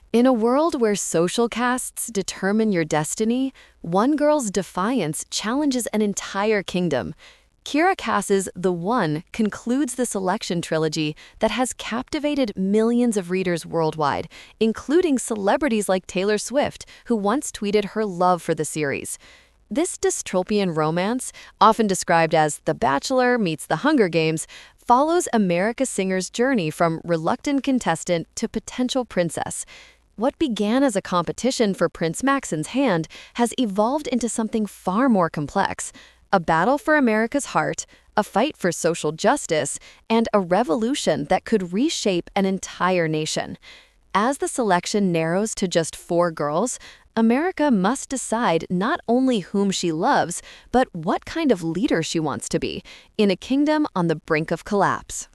In a world where social castes determine your destiny, one girl's defiance challenges an entire kingdom. Kira Cass's The One concludes the selection trilogy that has captivated millions of readers worldwide, including celebrities like Taylor Swift, who once tweeted her love for the series. This dystopian romance, often described as The Bachelor meets The Hunger Games, follows America Singer's journey from reluctant contestant to potential princess. What began as a competition for Prince Maxon's hand has evolved into something far more complex: a battle for America's heart, a fight for social justice, and a revolution that could reshape an entire nation. As the selection narrows to just 4 girls, America must decide not only whom she loves, but what kind of leader she wants to be, in a kingdom on the brink of collapse.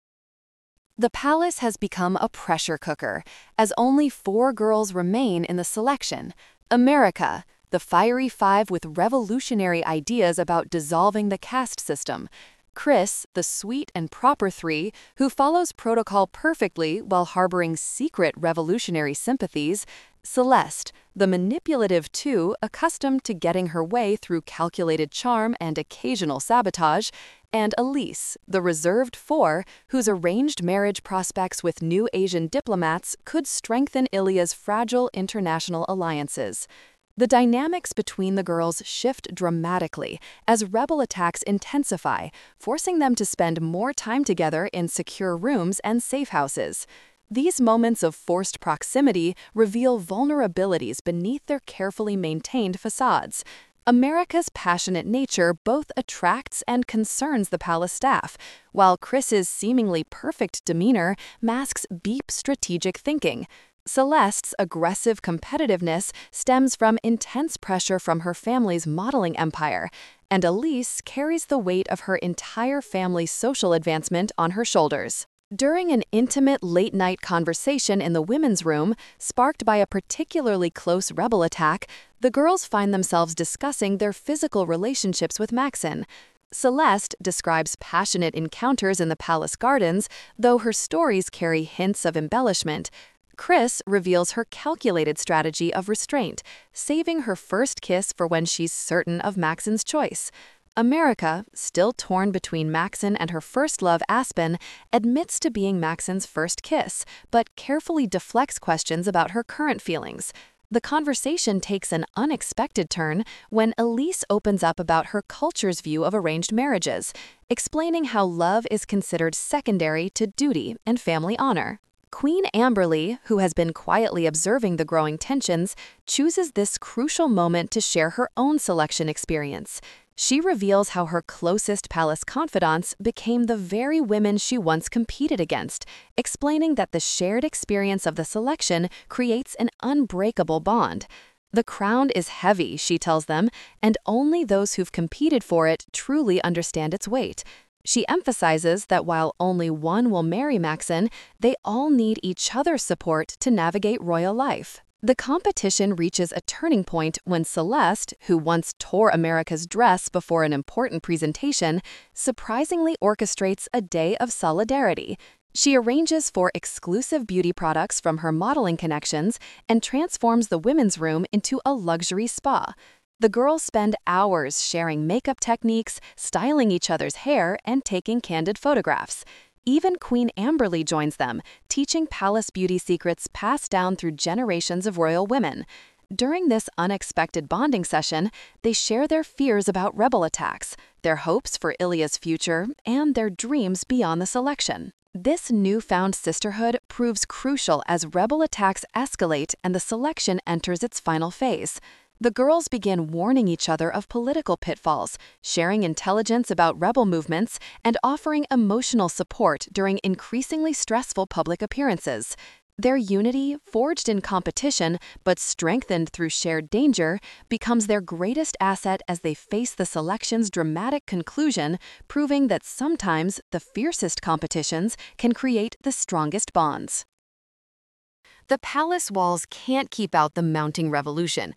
The palace has become a pressure cooker, as only 4 girls remain in the selection. America, the fiery 5 with revolutionary ideas about dissolving the caste system. Chris, the sweet and proper 3, who follows protocol perfectly while harboring secret revolutionary sympathies. Celeste, the manipulative 2, accustomed to getting her way through calculated charm and occasional sabotage. And Elise, the reserved 4, whose arranged marriage prospects with new Asian diplomats could strengthen Ilya's fragile international alliances. The dynamics between the girls shift dramatically as rebel attacks intensify, forcing them to spend more time together in secure rooms and safe houses. These moments of forced proximity reveal vulnerabilities beneath their carefully maintained facades. America's passionate nature both attracts and concerns the palace staff, while Chris's seemingly perfect demeanor masks deep strategic thinking. Celeste's aggressive competitiveness stems from intense pressure from her family's modeling empire, and Elise carries the weight of her entire family's social advancement on her shoulders. During an intimate late-night conversation in the women's room, sparked by a particularly close rebel attack, the girls find themselves discussing their physical relationships with Maxon. Celeste describes passionate encounters in the palace gardens, though her stories carry hints of embellishment. Chris reveals her calculated strategy of restraint, saving her first kiss for when she's certain of Maxon's choice. America, still torn between Maxon and her first love Aspen, admits to being Maxon's first kiss, but carefully deflects questions about her current feelings. The conversation takes an unexpected turn when Elise opens up about her culture's view of arranged marriages, explaining how love is considered secondary to duty and family honor. Queen Amberly, who has been quietly observing the growing tensions, chooses this crucial moment to share her own selection experience. She reveals how her closest palace confidants became the very women she once competed against, explaining that the shared experience of the selection creates an unbreakable bond. The crown is heavy, she tells them, and only those who've competed for it truly understand its weight. She emphasizes that while only one will marry Maxon, they all need each other's support to navigate royal life. The competition reaches a turning point when Celeste, who once tore America's dress before an important presentation, surprisingly orchestrates a day of solidarity. She arranges for exclusive beauty products from her modeling connections and transforms the women's room into a luxury spa. The girls spend hours sharing makeup techniques, styling each other's hair, and taking candid photographs. Even Queen Amberly joins them, teaching palace beauty secrets passed down through generations of royal women. During this unexpected bonding session, they share their fears about rebel attacks, their hopes for Ilya's future, and their dreams beyond the selection. This newfound sisterhood proves crucial as rebel attacks escalate and the selection enters its final phase. The girls begin warning each other of political pitfalls, sharing intelligence about rebel movements, and offering emotional support during increasingly stressful public appearances. Their unity, forged in competition but strengthened through shared danger, becomes their greatest asset as they face the selection's dramatic conclusion, proving that sometimes the fiercest competitions can create the strongest bonds. The palace walls can't keep out the mounting revolution.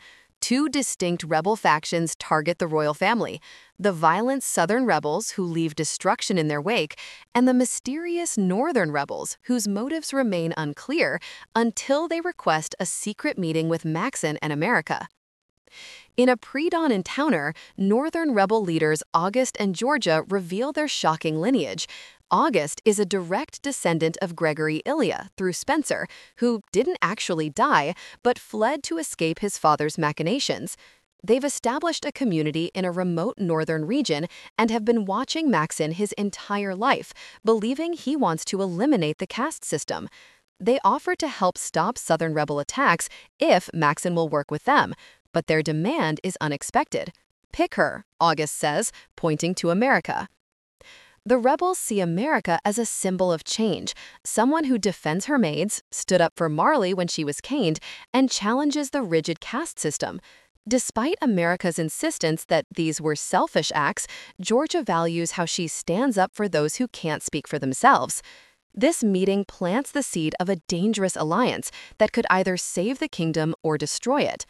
Two distinct rebel factions target the royal family: the violent southern rebels who leave destruction in their wake, and the mysterious northern rebels whose motives remain unclear until they request a secret meeting with Maxon and America. In a pre-dawn encounter, northern rebel leaders August and Georgia reveal their shocking lineage. August is a direct descendant of Gregory Ilya through Spencer, who didn't actually die, but fled to escape his father's machinations. They've established a community in a remote northern region and have been watching Maxon his entire life, believing he wants to eliminate the caste system. They offer to help stop southern rebel attacks if Maxon will work with them, but their demand is unexpected. "Pick her," August says, pointing to America. The rebels see America as a symbol of change, someone who defends her maids, stood up for Marley when she was caned, and challenges the rigid caste system. Despite America's insistence that these were selfish acts, Georgia values how she stands up for those who can't speak for themselves. This meeting plants the seed of a dangerous alliance that could either save the kingdom or destroy it.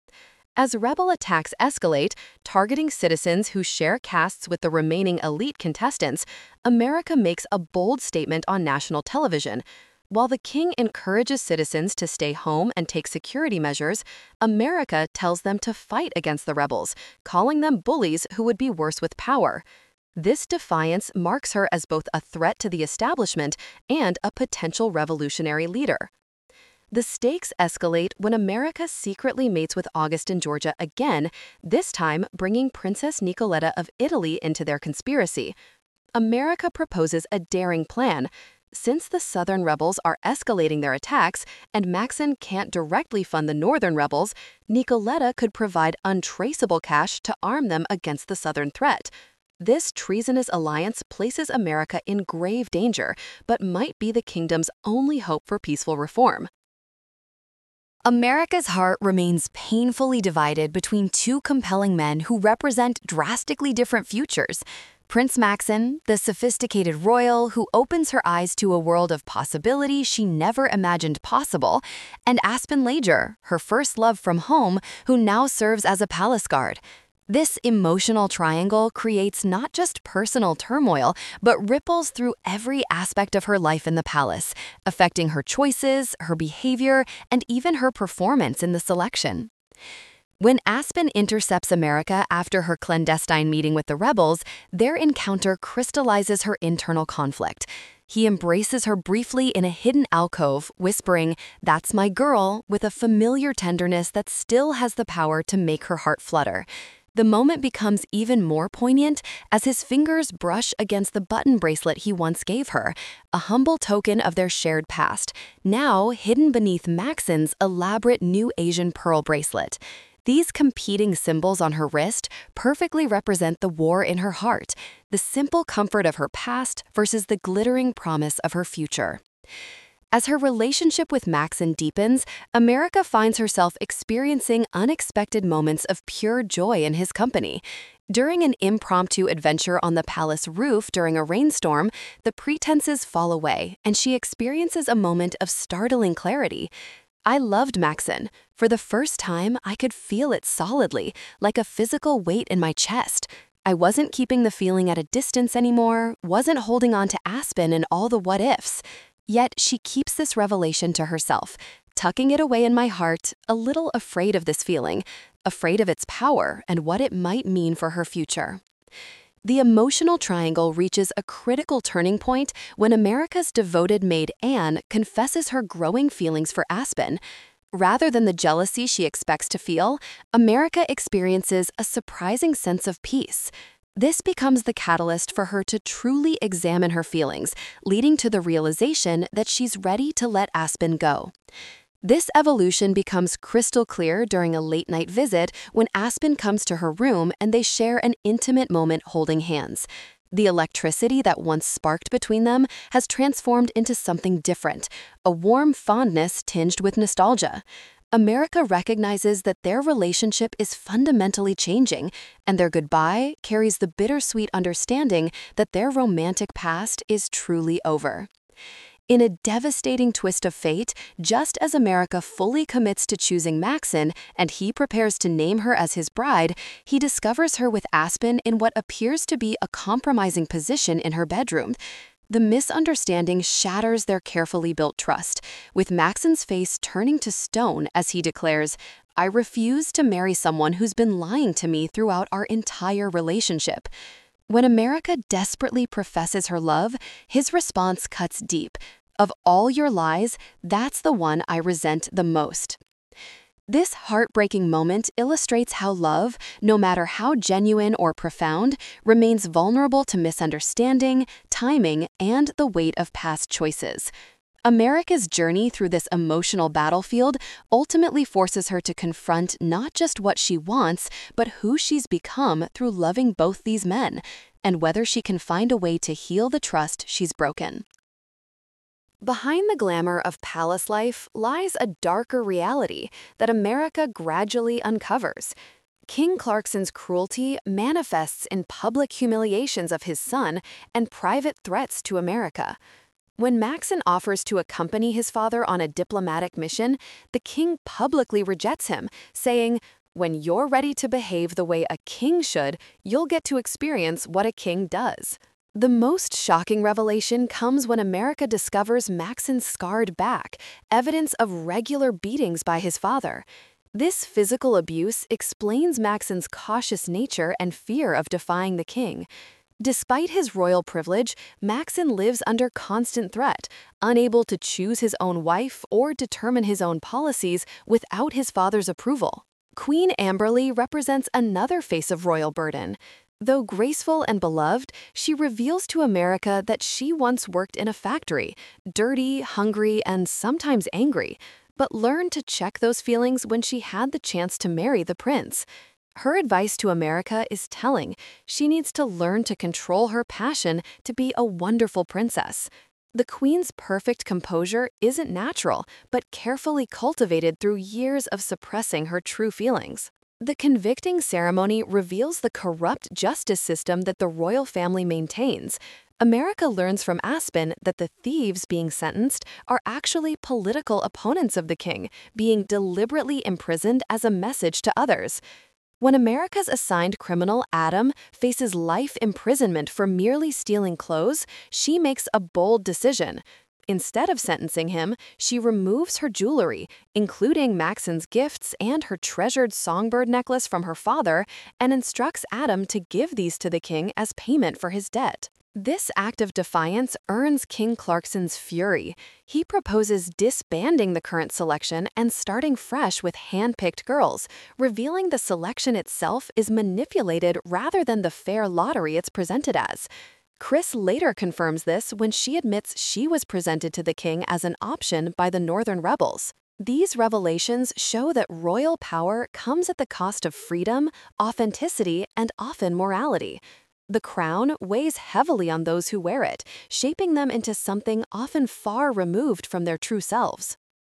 As rebel attacks escalate, targeting citizens who share castes with the remaining elite contestants, America makes a bold statement on national television. While the king encourages citizens to stay home and take security measures, America tells them to fight against the rebels, calling them bullies who would be worse with power. This defiance marks her as both a threat to the establishment and a potential revolutionary leader. The stakes escalate when America secretly mates with August and Georgia again, this time bringing Princess Nicoletta of Italy into their conspiracy. America proposes a daring plan. Since the southern rebels are escalating their attacks and Maxon can't directly fund the northern rebels, Nicoletta could provide untraceable cash to arm them against the southern threat. This treasonous alliance places America in grave danger, but might be the kingdom's only hope for peaceful reform. America's heart remains painfully divided between two compelling men who represent drastically different futures. Prince Maxon, the sophisticated royal who opens her eyes to a world of possibility she never imagined possible, and Aspen Lager, her first love from home, who now serves as a palace guard. This emotional triangle creates not just personal turmoil, but ripples through every aspect of her life in the palace, affecting her choices, her behavior, and even her performance in the selection. When Aspen intercepts America after her clandestine meeting with the rebels, their encounter crystallizes her internal conflict. He embraces her briefly in a hidden alcove, whispering, "That's my girl," with a familiar tenderness that still has the power to make her heart flutter. The moment becomes even more poignant as his fingers brush against the button bracelet he once gave her, a humble token of their shared past, now hidden beneath Maxon's elaborate new Asian pearl bracelet. These competing symbols on her wrist perfectly represent the war in her heart, the simple comfort of her past versus the glittering promise of her future. As her relationship with Maxon deepens, America finds herself experiencing unexpected moments of pure joy in his company. During an impromptu adventure on the palace roof during a rainstorm, the pretenses fall away, and she experiences a moment of startling clarity. "I loved Maxon. For the first time, I could feel it solidly, like a physical weight in my chest. I wasn't keeping the feeling at a distance anymore, wasn't holding on to Aspen and all the what-ifs." Yet she keeps this revelation to herself, tucking it away in my heart, a little afraid of this feeling, afraid of its power and what it might mean for her future. The emotional triangle reaches a critical turning point when America's devoted maid Anne confesses her growing feelings for Aspen. Rather than the jealousy she expects to feel, America experiences a surprising sense of peace. This becomes the catalyst for her to truly examine her feelings, leading to the realization that she's ready to let Aspen go. This evolution becomes crystal clear during a late-night visit when Aspen comes to her room and they share an intimate moment holding hands. The electricity that once sparked between them has transformed into something different, a warm fondness tinged with nostalgia. America recognizes that their relationship is fundamentally changing, and their goodbye carries the bittersweet understanding that their romantic past is truly over. In a devastating twist of fate, just as America fully commits to choosing Maxon and he prepares to name her as his bride, he discovers her with Aspen in what appears to be a compromising position in her bedroom. The misunderstanding shatters their carefully built trust, with Maxon's face turning to stone as he declares, "I refuse to marry someone who's been lying to me throughout our entire relationship." When America desperately professes her love, his response cuts deep. "Of all your lies, that's the one I resent the most." This heartbreaking moment illustrates how love, no matter how genuine or profound, remains vulnerable to misunderstanding, timing, and the weight of past choices. America's journey through this emotional battlefield ultimately forces her to confront not just what she wants, but who she's become through loving both these men, and whether she can find a way to heal the trust she's broken. Behind the glamour of palace life lies a darker reality that America gradually uncovers. King Clarkson's cruelty manifests in public humiliations of his son and private threats to America. When Maxon offers to accompany his father on a diplomatic mission, the king publicly rejects him, saying, "When you're ready to behave the way a king should, you'll get to experience what a king does." The most shocking revelation comes when America discovers Maxon's scarred back, evidence of regular beatings by his father. This physical abuse explains Maxon's cautious nature and fear of defying the king. Despite his royal privilege, Maxon lives under constant threat, unable to choose his own wife or determine his own policies without his father's approval. Queen Amberly represents another face of royal burden. Though graceful and beloved, she reveals to America that she once worked in a factory, dirty, hungry, and sometimes angry, but learned to check those feelings when she had the chance to marry the prince. Her advice to America is telling. She needs to learn to control her passion to be a wonderful princess. The queen's perfect composure isn't natural, but carefully cultivated through years of suppressing her true feelings. The convicting ceremony reveals the corrupt justice system that the royal family maintains. America learns from Aspen that the thieves being sentenced are actually political opponents of the king, being deliberately imprisoned as a message to others. When America's assigned criminal, Adam, faces life imprisonment for merely stealing clothes, she makes a bold decision. Instead of sentencing him, she removes her jewelry, including Maxon's gifts and her treasured songbird necklace from her father, and instructs Adam to give these to the king as payment for his debt. This act of defiance earns King Clarkson's fury. He proposes disbanding the current selection and starting fresh with hand-picked girls, revealing the selection itself is manipulated rather than the fair lottery it's presented as. Chris later confirms this when she admits she was presented to the king as an option by the Northern rebels. These revelations show that royal power comes at the cost of freedom, authenticity, and often morality. The crown weighs heavily on those who wear it, shaping them into something often far removed from their true selves.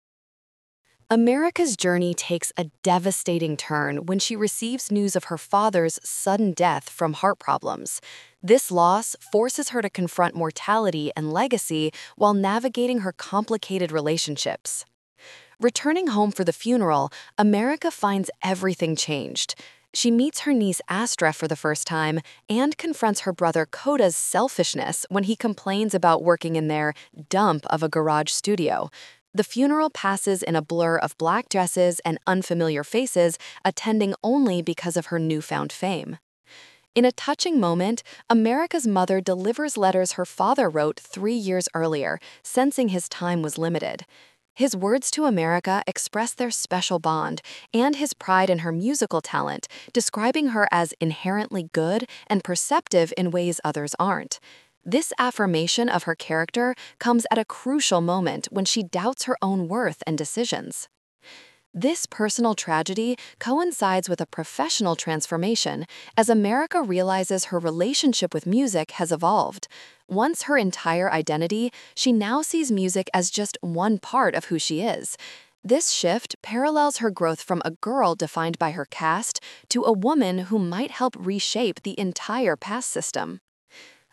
America's journey takes a devastating turn when she receives news of her father's sudden death from heart problems. This loss forces her to confront mortality and legacy while navigating her complicated relationships. Returning home for the funeral, America finds everything changed. She meets her niece Astra for the first time and confronts her brother Coda's selfishness when he complains about working in their dump of a garage studio. The funeral passes in a blur of black dresses and unfamiliar faces, attending only because of her newfound fame. In a touching moment, America's mother delivers letters her father wrote 3 years earlier, sensing his time was limited. His words to America express their special bond and his pride in her musical talent, describing her as inherently good and perceptive in ways others aren't. This affirmation of her character comes at a crucial moment when she doubts her own worth and decisions. This personal tragedy coincides with a professional transformation as America realizes her relationship with music has evolved. Once her entire identity, she now sees music as just one part of who she is. This shift parallels her growth from a girl defined by her caste to a woman who might help reshape the entire past system.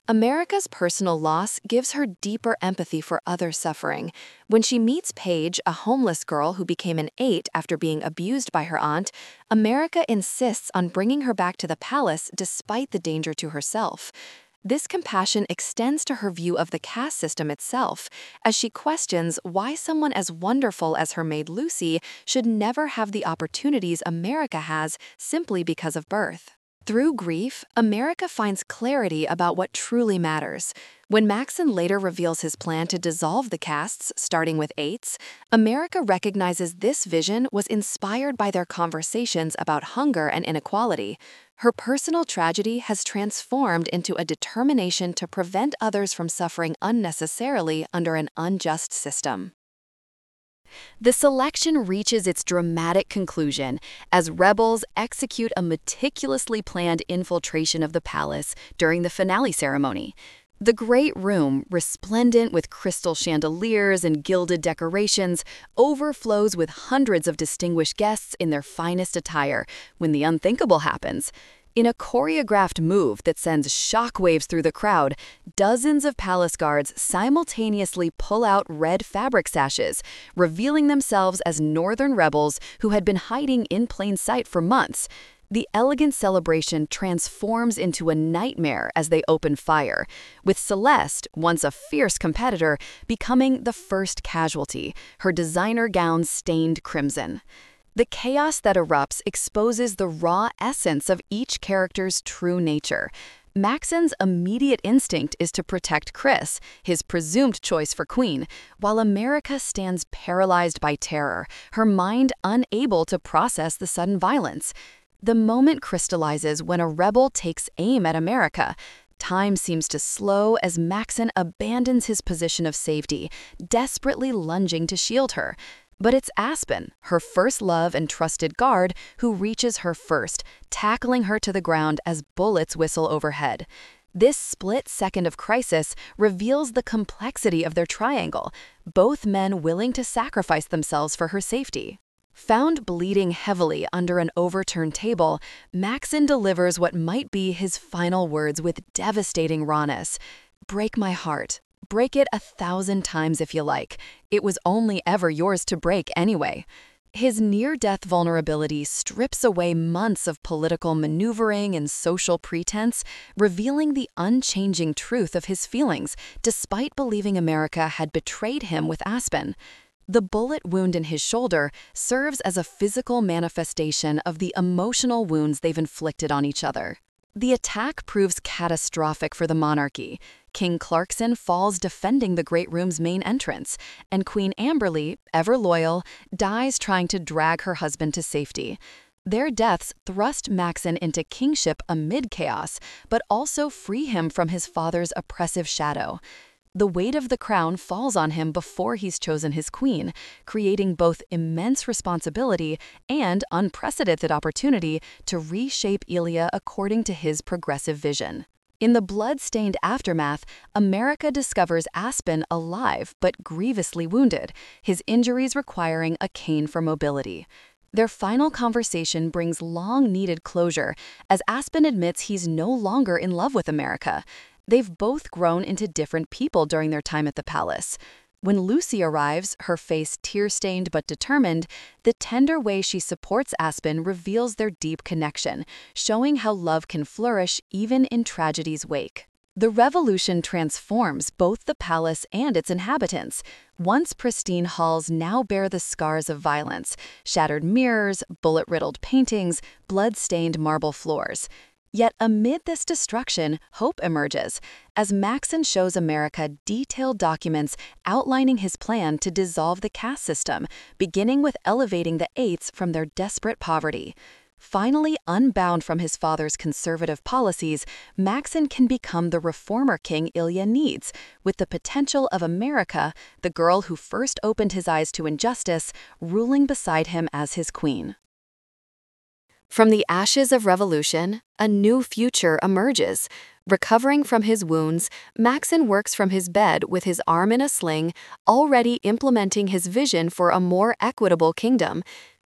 America's personal loss gives her deeper empathy for others' suffering. When she meets Paige, a homeless girl who became an 8 after being abused by her aunt, America insists on bringing her back to the palace despite the danger to herself. This compassion extends to her view of the caste system itself, as she questions why someone as wonderful as her maid Lucy should never have the opportunities America has simply because of birth. Through grief, America finds clarity about what truly matters. When Maxon later reveals his plan to dissolve the castes, starting with 8s, America recognizes this vision was inspired by their conversations about hunger and inequality. Her personal tragedy has transformed into a determination to prevent others from suffering unnecessarily under an unjust system. The selection reaches its dramatic conclusion as rebels execute a meticulously planned infiltration of the palace during the finale ceremony. The Great Room, resplendent with crystal chandeliers and gilded decorations, overflows with hundreds of distinguished guests in their finest attire when the unthinkable happens. In a choreographed move that sends shockwaves through the crowd, dozens of palace guards simultaneously pull out red fabric sashes, revealing themselves as northern rebels who had been hiding in plain sight for months. The elegant celebration transforms into a nightmare as they open fire, with Celeste, once a fierce competitor, becoming the first casualty, her designer gown stained crimson. The chaos that erupts exposes the raw essence of each character's true nature. Maxon's immediate instinct is to protect Chris, his presumed choice for queen, while America stands paralyzed by terror, her mind unable to process the sudden violence. The moment crystallizes when a rebel takes aim at America. Time seems to slow as Maxon abandons his position of safety, desperately lunging to shield her. But it's Aspen, her first love and trusted guard, who reaches her first, tackling her to the ground as bullets whistle overhead. This split second of crisis reveals the complexity of their triangle, both men willing to sacrifice themselves for her safety. Found bleeding heavily under an overturned table, Maxon delivers what might be his final words with devastating rawness. "Break my heart. Break it 1,000 times if you like. It was only ever yours to break anyway." His near-death vulnerability strips away months of political maneuvering and social pretense, revealing the unchanging truth of his feelings, despite believing America had betrayed him with Aspen. The bullet wound in his shoulder serves as a physical manifestation of the emotional wounds they've inflicted on each other. The attack proves catastrophic for the monarchy. King Clarkson falls defending the Great Room's main entrance, and Queen Amberly, ever loyal, dies trying to drag her husband to safety. Their deaths thrust Maxon into kingship amid chaos, but also free him from his father's oppressive shadow. The weight of the crown falls on him before he's chosen his queen, creating both immense responsibility and unprecedented opportunity to reshape Ilya according to his progressive vision. In the blood-stained aftermath, America discovers Aspen alive but grievously wounded, his injuries requiring a cane for mobility. Their final conversation brings long-needed closure, as Aspen admits he's no longer in love with America. They've both grown into different people during their time at the palace. When Lucy arrives, her face tear-stained but determined, the tender way she supports Aspen reveals their deep connection, showing how love can flourish even in tragedy's wake. The revolution transforms both the palace and its inhabitants. Once pristine halls now bear the scars of violence: shattered mirrors, bullet-riddled paintings, blood-stained marble floors. Yet amid this destruction, hope emerges, as Maxon shows America detailed documents outlining his plan to dissolve the caste system, beginning with elevating the 8s from their desperate poverty. Finally unbound from his father's conservative policies, Maxon can become the reformer king Ilya needs, with the potential of America, the girl who first opened his eyes to injustice, ruling beside him as his queen. From the ashes of revolution, a new future emerges. Recovering from his wounds, Maxon works from his bed with his arm in a sling, already implementing his vision for a more equitable kingdom.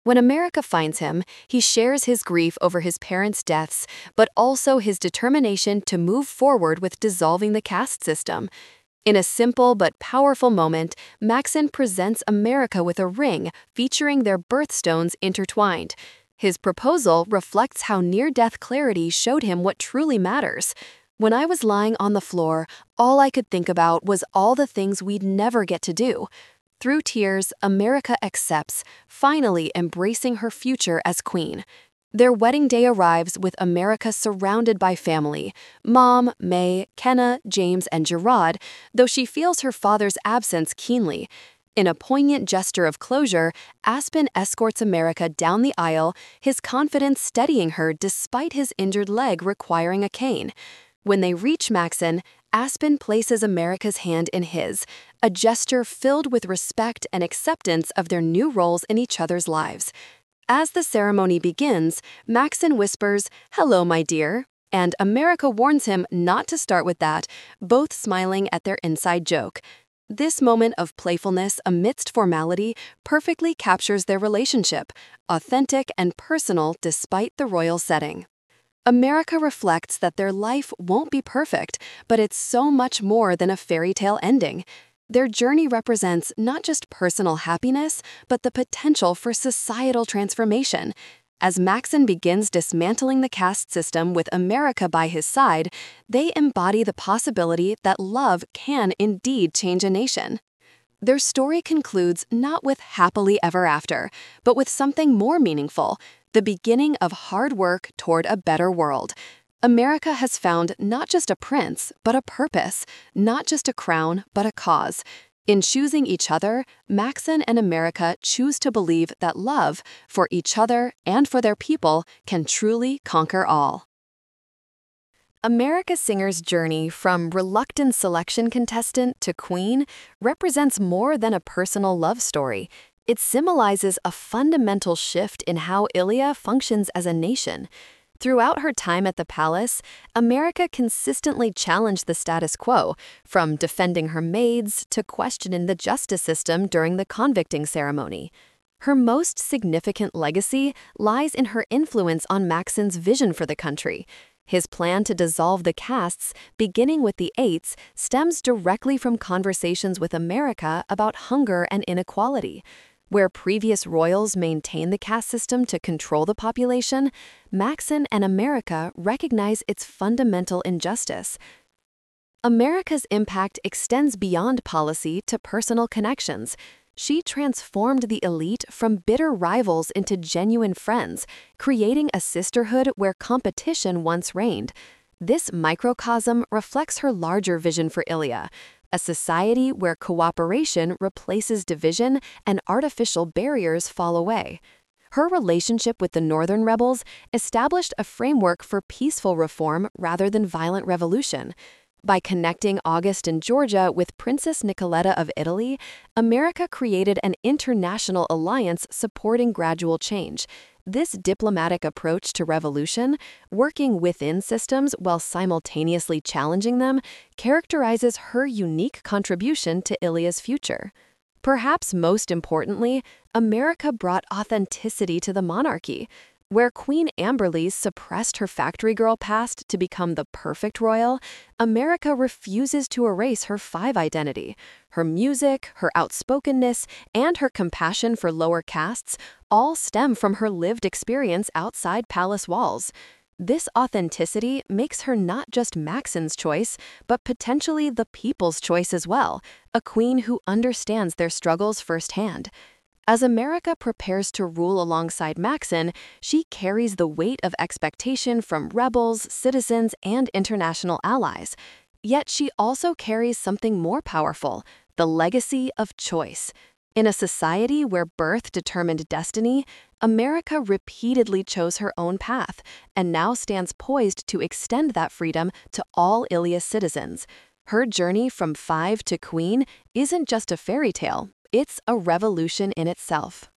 When America finds him, he shares his grief over his parents' deaths, but also his determination to move forward with dissolving the caste system. In a simple but powerful moment, Maxon presents America with a ring featuring their birthstones intertwined. His proposal reflects how near-death clarity showed him what truly matters. When I was lying on the floor, all I could think about was all the things we'd never get to do. Through tears, America accepts, finally embracing her future as queen. Their wedding day arrives with America surrounded by family: Mom, May, Kenna, James, and Gerard, though she feels her father's absence keenly. In a poignant gesture of closure, Aspen escorts America down the aisle, his confidence steadying her despite his injured leg requiring a cane. When they reach Maxon, Aspen places America's hand in his, a gesture filled with respect and acceptance of their new roles in each other's lives. As the ceremony begins, Maxon whispers, "Hello, my dear," and America warns him not to start with that, both smiling at their inside joke. This moment of playfulness amidst formality perfectly captures their relationship, authentic and personal despite the royal setting. America reflects that their life won't be perfect, but it's so much more than a fairy tale ending. Their journey represents not just personal happiness, but the potential for societal transformation. As Maxon begins dismantling the caste system with America by his side, they embody the possibility that love can indeed change a nation. Their story concludes not with happily ever after, but with something more meaningful: the beginning of hard work toward a better world. America has found not just a prince, but a purpose, not just a crown, but a cause. In choosing each other, Maxon and America choose to believe that love, for each other and for their people, can truly conquer all. America Singer's journey from reluctant selection contestant to queen represents more than a personal love story. It symbolizes a fundamental shift in how Ilya functions as a nation. Throughout her time at the palace, America consistently challenged the status quo, from defending her maids to questioning the justice system during the convicting ceremony. Her most significant legacy lies in her influence on Maxon's vision for the country. His plan to dissolve the castes, beginning with the Eights, stems directly from conversations with America about hunger and inequality. Where previous royals maintained the caste system to control the population, Maxon and America recognize its fundamental injustice. America's impact extends beyond policy to personal connections. She transformed the elite from bitter rivals into genuine friends, creating a sisterhood where competition once reigned. This microcosm reflects her larger vision for Ilya: a society where cooperation replaces division and artificial barriers fall away. Her relationship with the Northern rebels established a framework for peaceful reform rather than violent revolution. By connecting August and Georgia with Princess Nicoletta of Italy, America created an international alliance supporting gradual change. This diplomatic approach to revolution, working within systems while simultaneously challenging them, characterizes her unique contribution to Ilya's future. Perhaps most importantly, America brought authenticity to the monarchy. Where Queen Amberlise suppressed her factory girl past to become the perfect royal, America refuses to erase her Five identity. Her music, her outspokenness, and her compassion for lower castes all stem from her lived experience outside palace walls. This authenticity makes her not just Maxon's choice, but potentially the people's choice as well, a queen who understands their struggles firsthand. As America prepares to rule alongside Maxon, she carries the weight of expectation from rebels, citizens, and international allies. Yet she also carries something more powerful: the legacy of choice. In a society where birth determined destiny, America repeatedly chose her own path and now stands poised to extend that freedom to all Ilya's citizens. Her journey from Five to Queen isn't just a fairy tale. It's a revolution in itself.